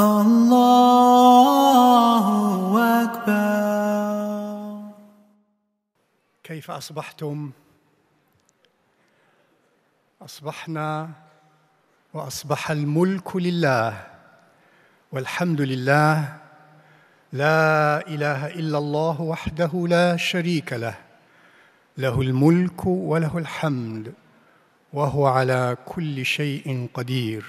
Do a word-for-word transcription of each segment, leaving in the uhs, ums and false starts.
الله أكبر. كيف أصبحتم؟ أصبحنا وأصبح الملك لله والحمد لله، لا إله إلا الله وحده لا شريك له، له الملك وله الحمد وهو على كل شيء قدير.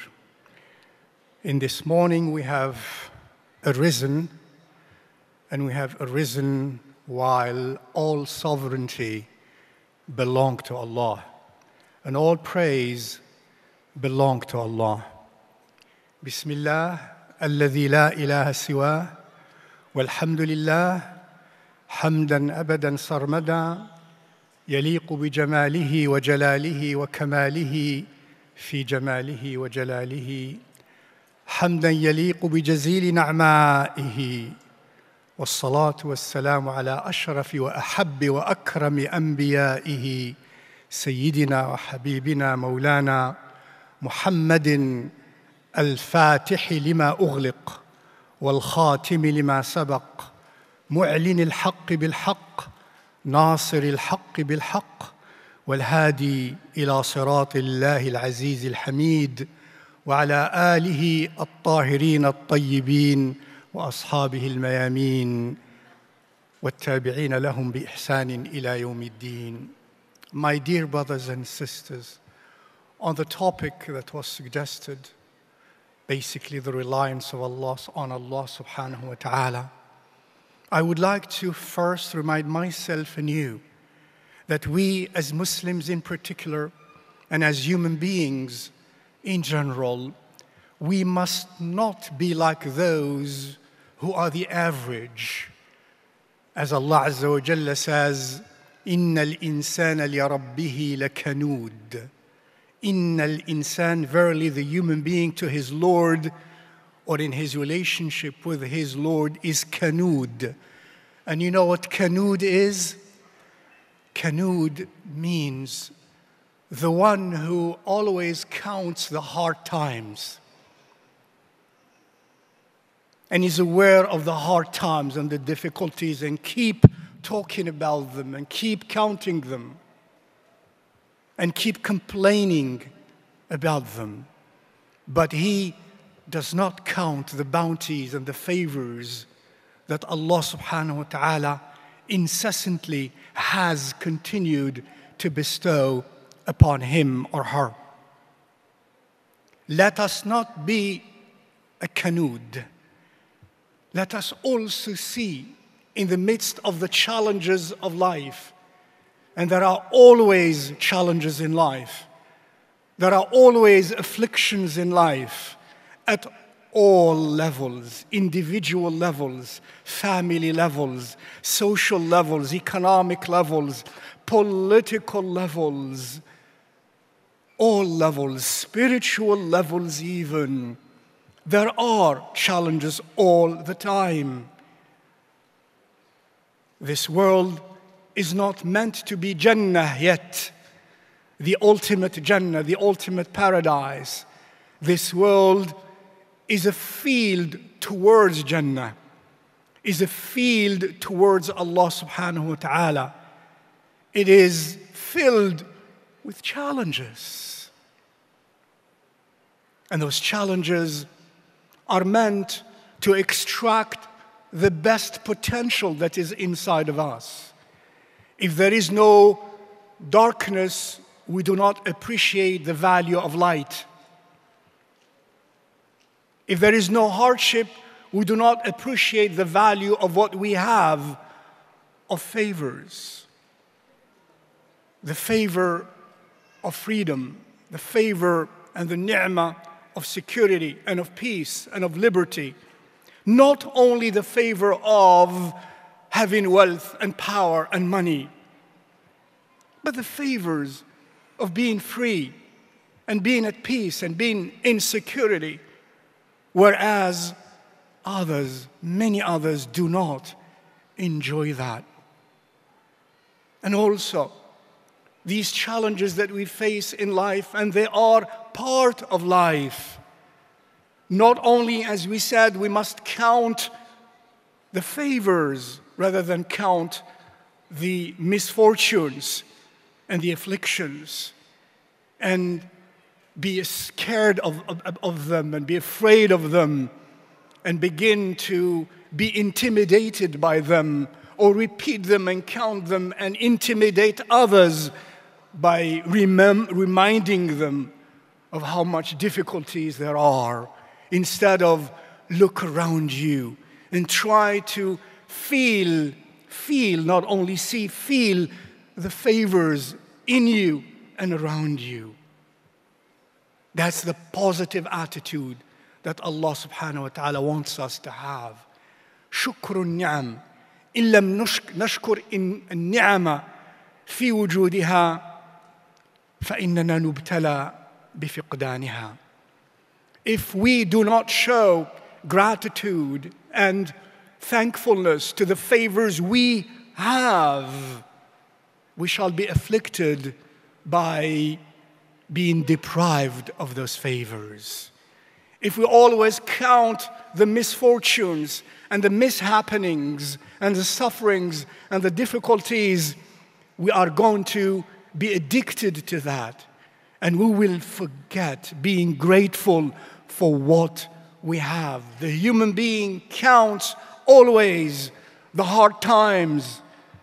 In this morning we have arisen, and we have arisen while all sovereignty belongs to Allah, and all praise belongs to Allah. Bismillah, alladhi la ilaha siwa, walhamdulillah, hamdan abadan sarmada, yaliqu bi jamalihi wa jalalihi wa kamalihi fi jamalihi wa jalalihi, حمدا يليق بجزيل نعمائه، والصلاة والسلام على أشرف وأحب وأكرم أنبيائه سيدنا وحبيبنا مولانا محمد الفاتح لما أغلق والخاتم لما سبق، معلن الحق بالحق، ناصر الحق بالحق، والهادي إلى صراط الله العزيز الحميد، وعلى آله الطاهرين الطيبين وأصحابه الميامين والتابعين لهم بإحسان إلى يوم الدين. My dear brothers and sisters, on the topic that was suggested, basically the reliance of Allah on Allah subhanahu wa ta'ala, I would like to first remind myself and you that we as Muslims in particular, and as human beings in general, we must not be like those who are the average. As Allah Azza wa Jalla says, إِنَّ الْإِنسَانَ لِرَبِّهِ لَكَنُودٌ. Inna al-insan, verily the human being to his Lord, or in his relationship with his Lord, is kanud. And you know what kanud is? Kanud means the one who always counts the hard times and is aware of the hard times and the difficulties and keep talking about them and keep counting them and keep complaining about them. But he does not count the bounties and the favors that Allah subhanahu wa ta'ala incessantly has continued to bestow upon him or her. Let us not be a kanud. Let us also see in the midst of the challenges of life, and there are always challenges in life, there are always afflictions in life at all levels, individual levels, family levels, social levels, economic levels, political levels, all levels, spiritual levels even. There are challenges all the time. This world is not meant to be Jannah yet, the ultimate Jannah, the ultimate paradise. This world is a field towards Jannah, is a field towards Allah subhanahu wa ta'ala. It is filled with challenges. And those challenges are meant to extract the best potential that is inside of us. If there is no darkness, we do not appreciate the value of light. If there is no hardship, we do not appreciate the value of what we have of favors. The favor of freedom, the favor and the ni'mah of security and of peace and of liberty. Not only the favor of having wealth and power and money, but the favors of being free and being at peace and being in security, whereas others, many others, do not enjoy that. And also, these challenges that we face in life, and they are part of life. Not only, as we said, we must count the favors rather than count the misfortunes and the afflictions, and be scared of, of, of them and be afraid of them and begin to be intimidated by them, or repeat them and count them and intimidate others by remem- reminding them of how much difficulties there are, instead of look around you and try to feel, feel, not only see, feel the favors in you and around you. That's the positive attitude that Allah subhanahu wa ta'ala wants us to have. شكر النعم إن لم نشكر النعم في وجودها فإننا نبتلى بفقدانها. If we do not show gratitude and thankfulness to the favors we have, we shall be afflicted by being deprived of those favors. If we always count the misfortunes and the mishappenings and the sufferings and the difficulties, we are going to be addicted to that, and we will forget being grateful for what we have. The human being counts always the hard times,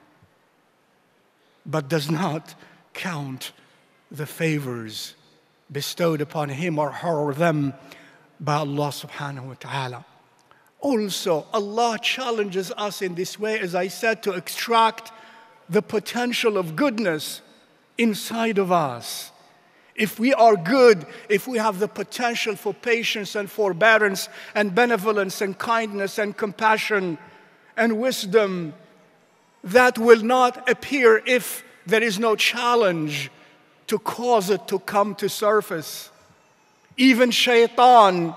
but does not count the favors bestowed upon him or her or them by Allah subhanahu wa ta'ala. Also, Allah challenges us in this way, as I said, to extract the potential of goodness inside of us. If we are good, if we have the potential for patience and forbearance and benevolence and kindness and compassion and wisdom, that will not appear if there is no challenge to cause it to come to surface. Even shaitan,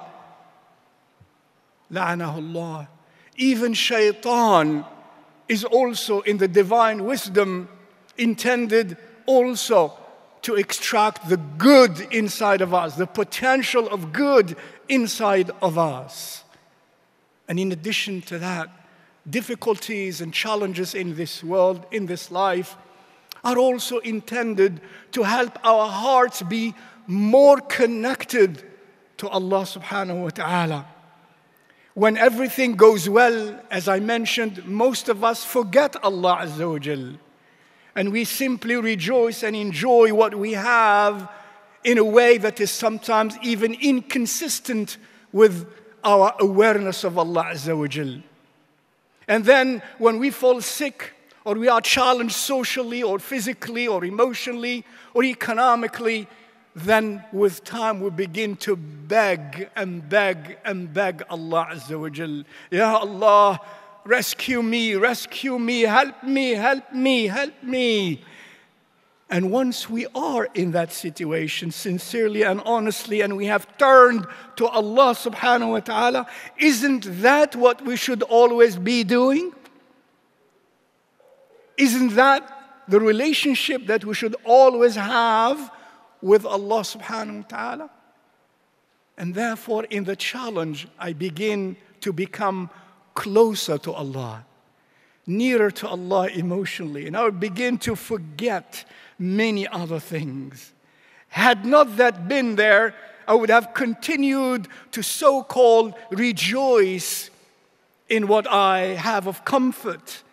la'anahu Allah, even shaitan is also in the divine wisdom intended also to extract the good inside of us, the potential of good inside of us. And in addition to that, difficulties and challenges in this world, in this life, are also intended to help our hearts be more connected to Allah subhanahu wa ta'ala. When everything goes well, as I mentioned, most of us forget Allah Azza wa Jal. And we simply rejoice and enjoy what we have in a way that is sometimes even inconsistent with our awareness of Allah Azza wa Jal. And then when we fall sick, or we are challenged socially or physically or emotionally or economically, then with time we begin to beg and beg and beg Allah Azza wa Jal. Ya Allah, rescue me, rescue me, help me, help me, help me. And once we are in that situation sincerely and honestly, and we have turned to Allah subhanahu wa ta'ala, isn't that what we should always be doing? Isn't that the relationship that we should always have with Allah subhanahu wa ta'ala? And therefore, in the challenge, I begin to become closer to Allah, nearer to Allah emotionally, and I would begin to forget many other things. Had not that been there, I would have continued to so-called rejoice in what I have of comfort.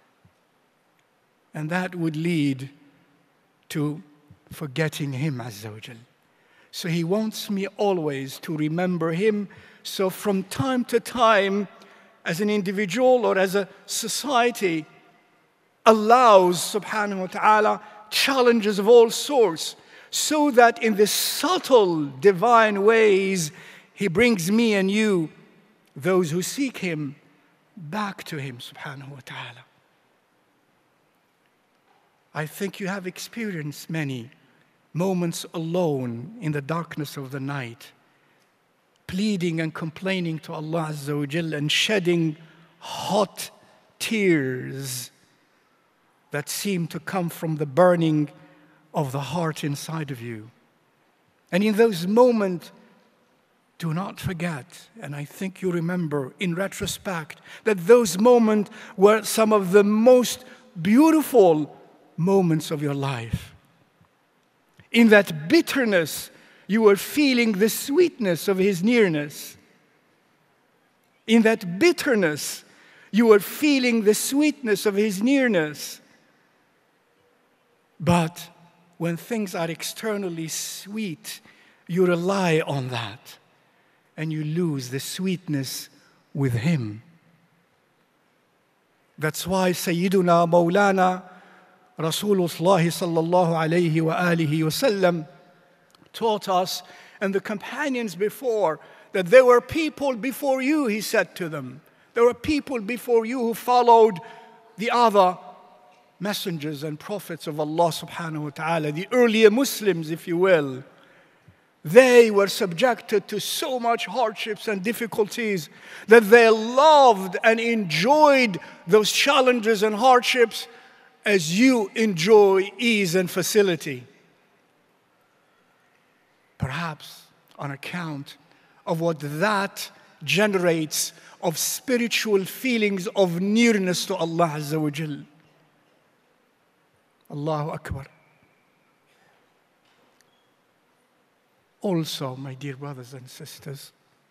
And that would lead to forgetting Him Azza wa Jal. So He wants me always to remember Him. So from time to time, as an individual or as a society, allows subhanahu wa ta'ala challenges of all sorts, so that in the subtle divine ways, He brings me and you, those who seek Him, back to Him subhanahu wa ta'ala. I think you have experienced many moments alone in the darkness of the night, pleading and complaining to Allah Azza wa Jal and shedding hot tears that seem to come from the burning of the heart inside of you. And in those moments, do not forget, and I think you remember in retrospect, that those moments were some of the most beautiful moments of your life. In that bitterness, you were feeling the sweetness of His nearness. In that bitterness, you were feeling the sweetness of His nearness. But when things are externally sweet, you rely on that, and you lose the sweetness with Him. That's why Sayyiduna Mawlana Rasulullah sallallahu alayhi wa alihi wasallam taught us, and the companions before, that there were people before you, he said to them. There were people before you who followed the other messengers and prophets of Allah subhanahu wa ta'ala, the earlier Muslims, if you will. They were subjected to so much hardships and difficulties that they loved and enjoyed those challenges and hardships as you enjoy ease and facility. Perhaps on account of what that generates of spiritual feelings of nearness to Allah Azza wa Jal. Allahu Akbar. Also, my dear brothers and sisters,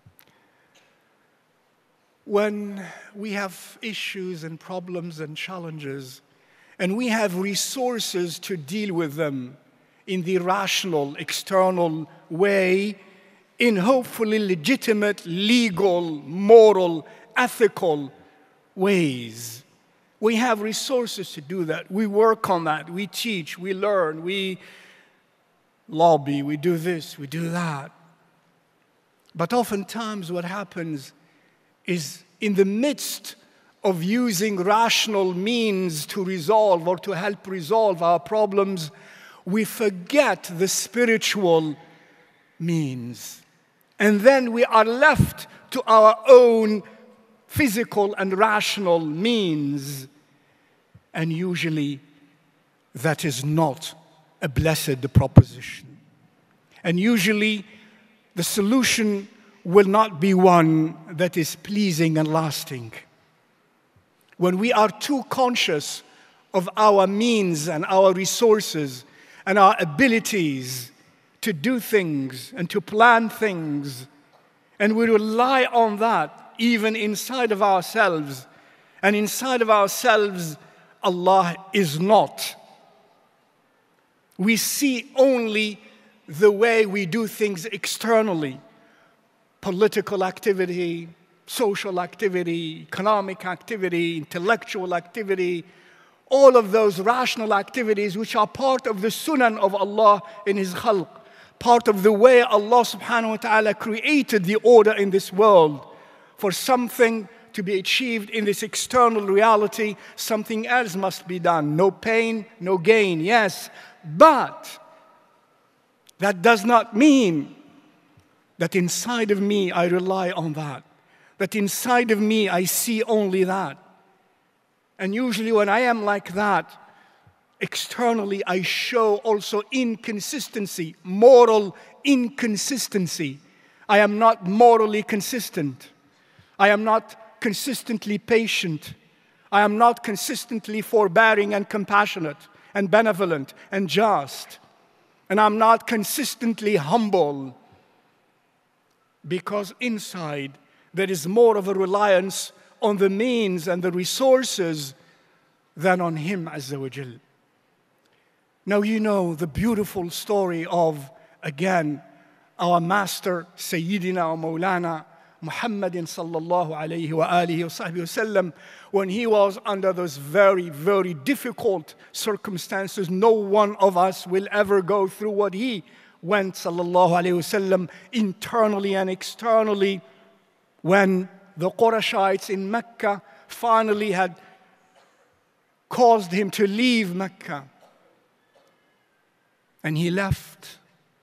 when we have issues and problems and challenges, and we have resources to deal with them in the rational, external way, in hopefully legitimate, legal, moral, ethical ways. We have resources to do that. We work on that. We teach, we learn, we lobby, we do this, we do that. But oftentimes what happens is in the midst of using rational means to resolve or to help resolve our problems, we forget the spiritual means. And then we are left to our own physical and rational means. And usually that is not a blessed proposition. And usually the solution will not be one that is pleasing and lasting. When we are too conscious of our means and our resources and our abilities to do things and to plan things, and we rely on that even inside of ourselves, and inside of ourselves Allah is not. We see only the way we do things externally, political activity, social activity, economic activity, intellectual activity, all of those rational activities which are part of the sunan of Allah in His khalq, part of the way Allah subhanahu wa ta'ala created the order in this world. For something to be achieved in this external reality, something else must be done. No pain, no gain, yes. But that does not mean that inside of me I rely on that. That inside of me I see only that. And usually when I am like that, externally I show also inconsistency, moral inconsistency. I am not morally consistent. I am not consistently patient. I am not consistently forbearing and compassionate and benevolent and just. And I'm not consistently humble, because inside there is more of a reliance on the means and the resources than on Him Azza wa Jal. Now you know the beautiful story of, again, our master Sayyidina wa Mawlana Muhammadin sallallahu alayhi wa alihi wa sahbihi wasallam, when he was under those very, very difficult circumstances. No one of us will ever go through what he went, sallallahu alayhi wasallam, internally and externally, when the Qurayshites in Mecca finally had caused him to leave Mecca. And he left,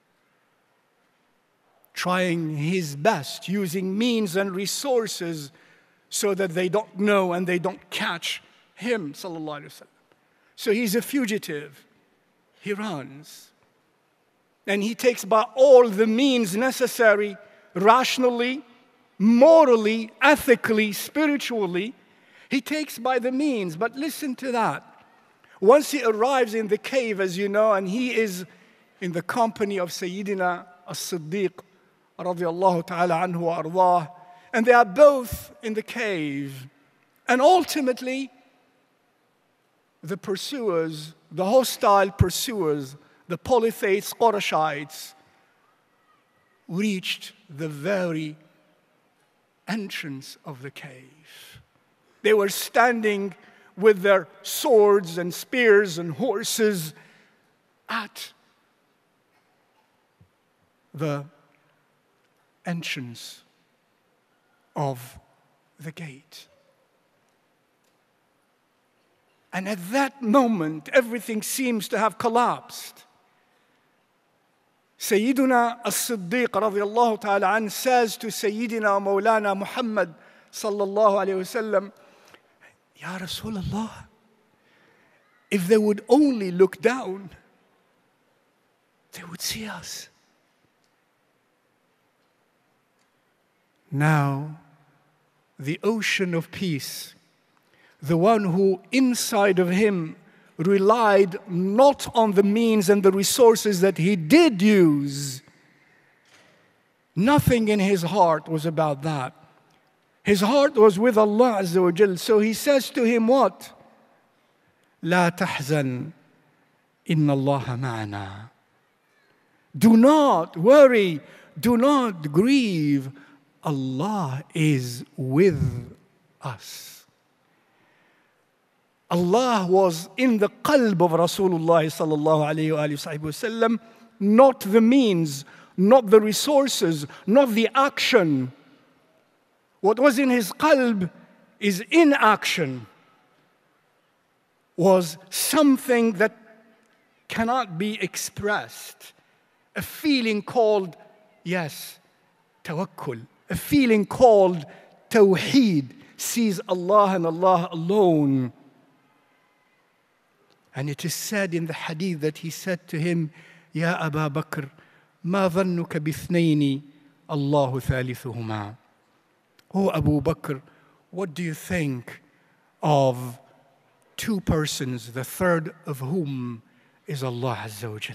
trying his best, using means and resources so that they don't know and they don't catch him, sallallahu alaihi wasallam. So he's a fugitive. He runs. And he takes by all the means necessary rationally, morally, ethically, spiritually. He takes by the means, but listen to that. Once he arrives in the cave, as you know, and he is in the company of Sayyidina as-Siddiq, radiyallahu ta'ala anhu wa ardah, and they are both in the cave. And ultimately, the pursuers, the hostile pursuers, the polytheists, Qurayshites, reached the very entrance of the cave. They were standing with their swords and spears and horses at the entrance of the gate. And at that moment, everything seems to have collapsed. Sayyiduna as-Siddiq radiyallahu ta'ala an says to Sayyidina Mawlana Muhammad sallallahu alayhi wa sallam, Ya Rasulullah, if they would only look down, they would see us. Now, the ocean of peace, the one who inside of him relied not on the means and the resources that he did use. Nothing in his heart was about that. His heart was with Allah Azza wa Jal. So he says to him what? لا تحزن إن الله معنا. Do not worry, do not grieve. Allah is with us. Allah was in the qalb of Rasulullah sallallahu alayhi wa sallam, not the means, not the resources, not the action. What was in his qalb is in action, was something that cannot be expressed. A feeling called, yes, tawakkul. A feeling called tawheed, sees Allah and Allah alone. And it is said in the hadith that he said to him, Ya Aba Bakr, ma dhannuka bithnaini, Allahu thalithuhuma. Oh Abu Bakr, what do you think of two persons, the third of whom is Allah Azza wa Jal?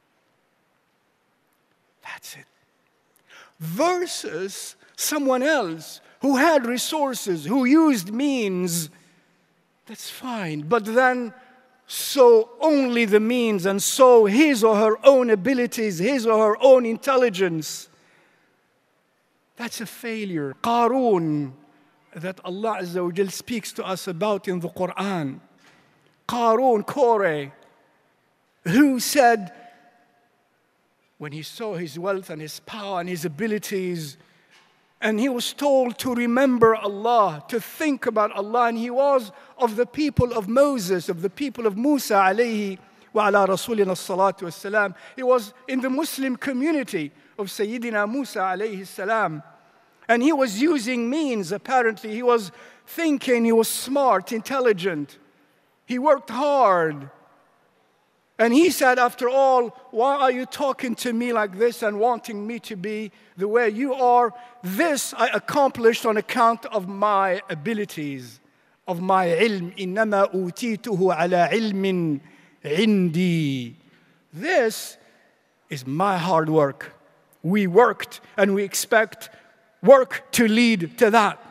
That's it. Versus someone else who had resources, who used means, that's fine. But then so only the means and so his or her own abilities, his or her own intelligence, that's a failure. Qarun, that Allah Azza wa Jal speaks to us about in the Quran. Qarun, Kore, who said, when he saw his wealth and his power and his abilities, and he was told to remember Allah, to think about Allah, and he was of the people of Moses, of the people of Musa alayhi wa ala rasulina salatu wassalam. He was in the Muslim community of Sayyidina Musa alayhi salam. And he was using means, apparently. He was thinking, he was smart, intelligent. He worked hard. And he said, after all, why are you talking to me like this and wanting me to be the way you are? This I accomplished on account of my abilities, of my ilm. إِنَّمَا أُوتِيتُهُ عَلَى عِلْمٍ عِنْدِي. This is my hard work. We worked and we expect work to lead to that.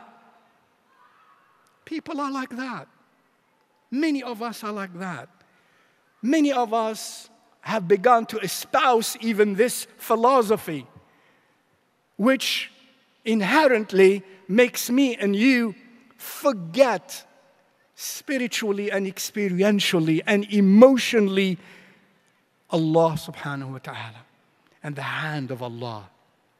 People are like that. Many of us are like that. Many of us have begun to espouse even this philosophy, which inherently makes me and you forget spiritually and experientially and emotionally Allah subhanahu wa ta'ala and the hand of Allah.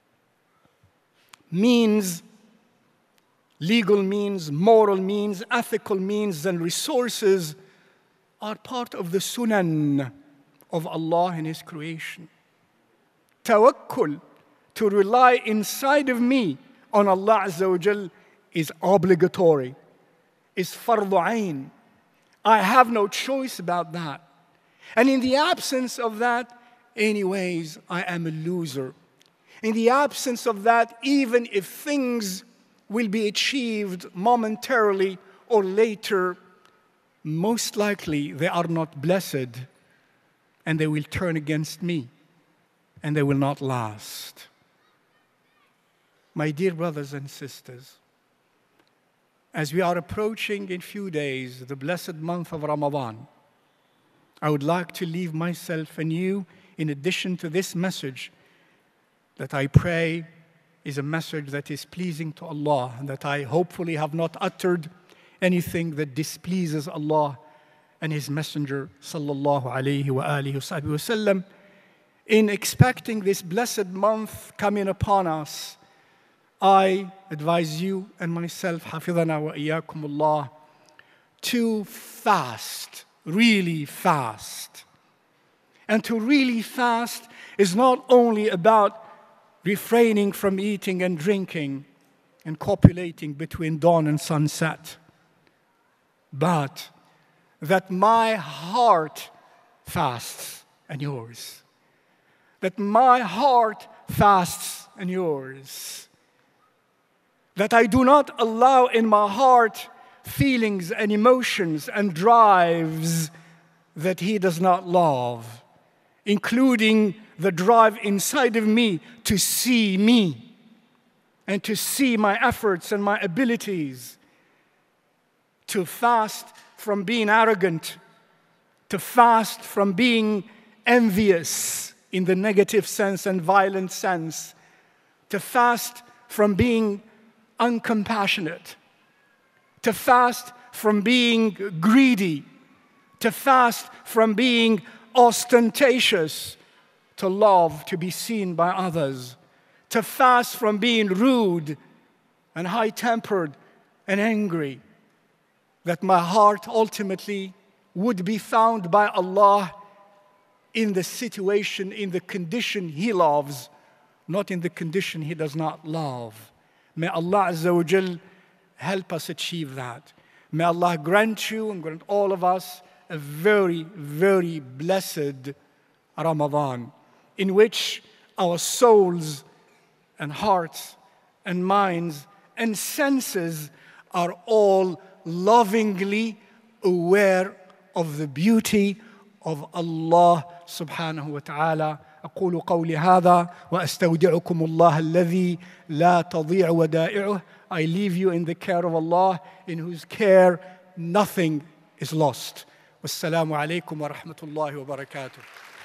Means, legal means, moral means, ethical means, and resources are part of the sunan of Allah in His creation. Tawakkul, to rely inside of me on Allah Azza wa Jal, is obligatory, is fardu ayn. I have no choice about that. And in the absence of that, anyways, I am a loser. In the absence of that, even if things will be achieved momentarily or later, most likely they are not blessed, and they will turn against me, and they will not last. My dear brothers and sisters, as we are approaching in few days the blessed month of Ramadan, I would like to leave myself and you, in addition to this message, that I pray is a message that is pleasing to Allah, and that I hopefully have not uttered anything that displeases Allah and His Messenger sallallahu alayhi wa alihi wa sallam. In expecting this blessed month coming upon us, I advise you and myself, hafidhana wa iyyakum Allah, to fast, really fast. And to really fast is not only about refraining from eating and drinking and copulating between dawn and sunset, but that my heart fasts and yours. That my heart fasts and yours. That I do not allow in my heart feelings and emotions and drives that He does not love, including the drive inside of me to see me and to see my efforts and my abilities, to fast from being arrogant, to fast from being envious in the negative sense and violent sense, to fast from being uncompassionate, to fast from being greedy, to fast from being ostentatious, to love to be seen by others, to fast from being rude and high-tempered and angry, that my heart ultimately would be found by Allah in the situation, in the condition He loves, not in the condition He does not love. May Allah Azza wa Jal help us achieve that. May Allah grant you and grant all of us a very, very blessed Ramadan, in which our souls and hearts and minds and senses are all lovingly aware of the beauty of Allah subhanahu wa ta'ala. أقول قولي هذا وأستودعكم الله الذي لا تضيع ودائعه. I leave you in the care of Allah, in whose care nothing is lost. والسلام عليكم ورحمة الله وبركاته.